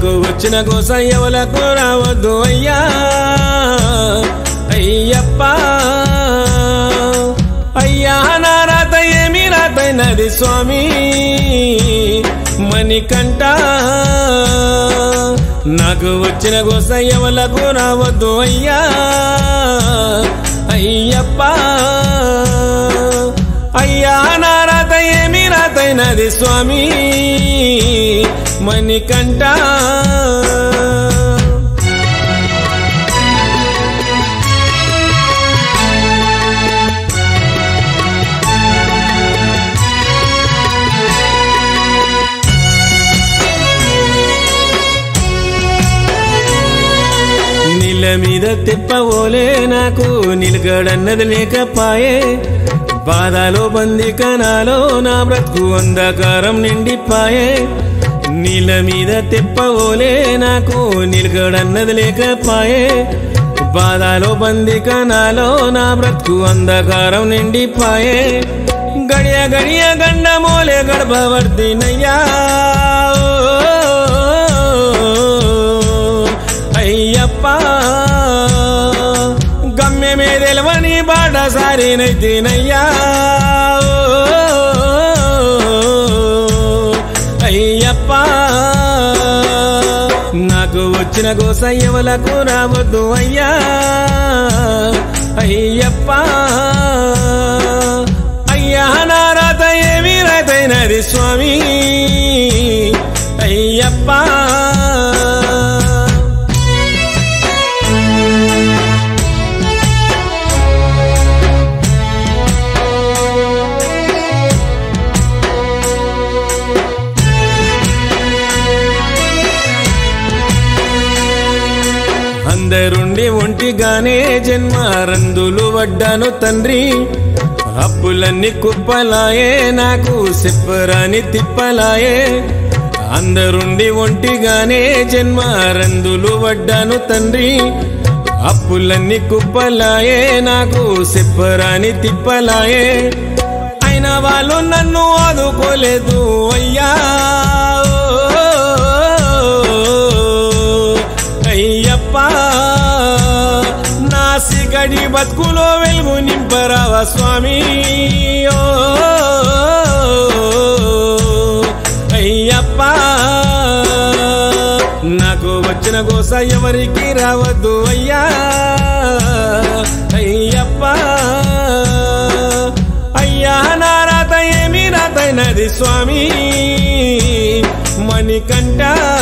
నాకు వచ్చిన గోస ఎవలకు రావద్దు అయ్యా అయ్యప్ప అయ్యా నా రాత ఏమి రాతైనది స్వామి మణికంఠ నాకు వచ్చిన గోస ఎవలకు రావద్దు అయ్యా అయ్యప్ప అయ్యా నా రాత ఏమి రాతైనది స్వామి మణికంఠ నీళ్ళ మీద తిప్పవోలే నాకు నిలకడన్నది లేకపాయే బాధలో బందికనాలో నా బ్రతుకు అంధకారం నిండిపాయే నీళ్ళ మీద తిప్పవోలే నాకు నిలకడన్నది లేకపాయే బాధలో బందికనాలో నా బ్రతుకు అంధకారం నిండిపాయే గడియ గడియ గండమోలే గర్భవర్తినయ్యా అయ్యప్ప గమ్యమే తెలవని బాట సారినైతేనయ్యా అయ్యప్ప నాకు వచ్చిన గోస ఎవలకు రావద్దు అయ్యా అయ్యప్ప అయ్యా నా రాత ఏమి రాతైనది స్వామి అయ్యప్ప అందరుండి ఒంటిగానే జన్మారందులు వడ్డాను తండ్రి అప్పులన్నీ కుప్పలాయే నాకు చెప్పరాని తిప్పలాయే అందరుండి ఒంటిగానే జన్మారందులు వడ్డాను తండ్రి అప్పులన్నీ కుప్పలాయే నాకు చెప్పరాని తిప్పలాయే అయినా వాళ్ళు నన్ను ఆదుకోలేదు అయ్యా అయ్యప్ప నా సిగడి బతుకులో వెలుగు నింపరావా స్వామి అయ్యప్ప నాకు వచ్చిన గోస ఎవరికి రావద్దు అయ్యా అయ్యప్ప అయ్యా నా రాత ఏమి రాతైనది స్వామి మణికంఠ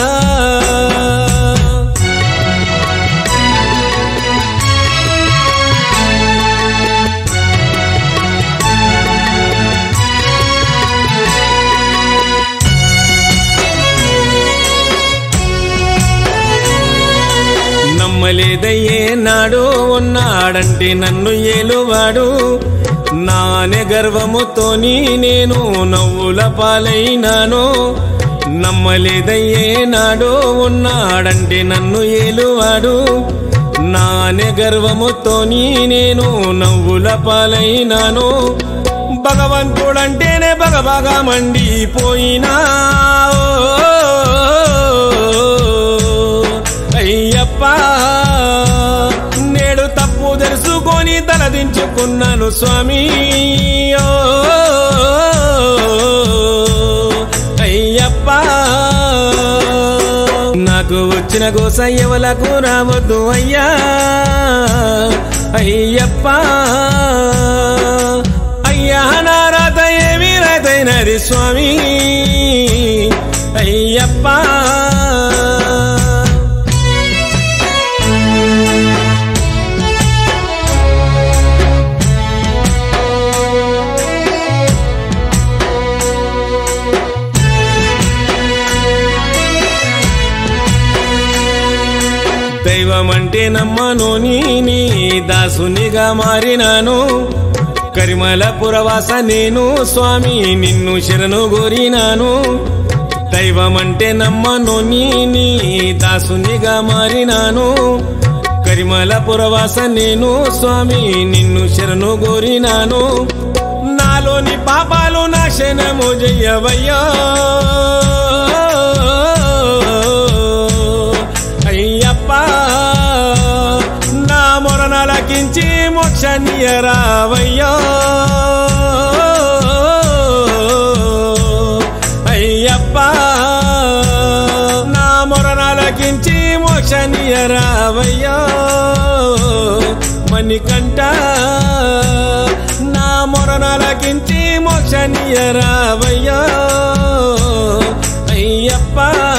నమ్మలేదయ్యే నాడు ఉన్నాడంటే నన్ను ఏలువాడు నానే గర్వముతోని నేను నవ్వుల పాలైనాను నమ్మలేదయ్యే నాడు ఉన్నాడంటే నన్ను ఏలువాడు నానే గర్వముతోని నేను నవ్వుల పాలైనాను భగవంతుడంటేనే బగబగా మండిపోయినా అయ్యప్ప నేడు తప్పు తెలుసుకొని తలదించుకున్నాను స్వామి అయ్యప్ప నాకు వచ్చిన గోస ఎవలకు రావద్దు అయ్యా అయ్యప్ప అయ్యా నా రాత ఏమి రాతైనది స్వామి అయ్యప్ప దైవమంటే నమ్మను నీ దాసునిగా మారినాను కరిమల పురవాస నేను స్వామి నిన్ను శరణు గోరినాను దైవమంటే నమ్మను నీ దాసునిగా మారినాను కరిమల పురవాస నేను స్వామి నిన్ను శరణు గోరినాను నాలోని పాపాలు నాశనము జయ్యవయ్యా మోక్షనియరావయ్యో మణికంఠ నా మొరనలకించి మోక్షనియరావయ్యో అయ్యప్ప